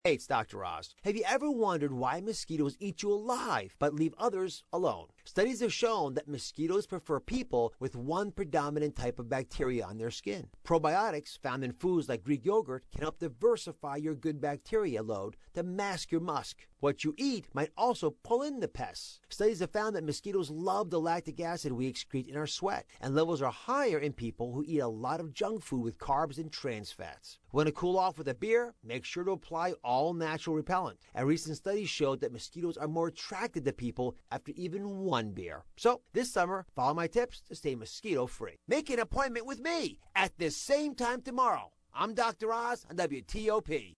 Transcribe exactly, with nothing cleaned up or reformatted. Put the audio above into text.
Hey, it's Doctor Oz. Have you ever wondered why mosquitoes eat you alive but leave others alone? Studies have shown that mosquitoes prefer people with one predominant type of bacteria on their skin. Probiotics found in foods like Greek yogurt can help diversify your good bacteria load to mask your musk. What you eat might also pull in the pests. Studies have found that mosquitoes love the lactic acid we excrete in our sweat, and levels are higher in people who eat a lot of junk food with carbs and trans fats. Want to cool off with a beer? Make sure to apply all natural repellent. A recent study showed that mosquitoes are more attracted to people after even one beer. So this summer, follow my tips to stay mosquito free. Make an appointment with me at this same time tomorrow. I'm Doctor Oz on W T O P.